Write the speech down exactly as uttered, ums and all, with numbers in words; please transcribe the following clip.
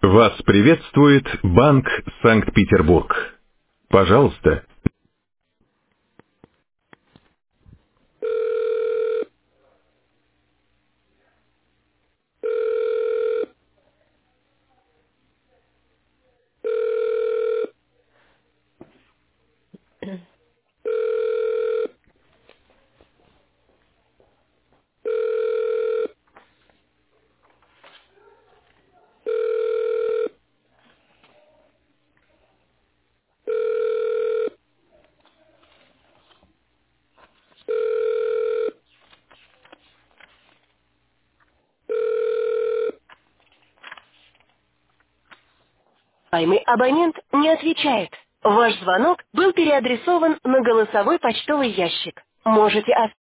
Вас приветствует Банк Санкт-Петербург. Пожалуйста. Уважаемый абонент не отвечает. Ваш звонок был переадресован на голосовой почтовый ящик. Можете оставить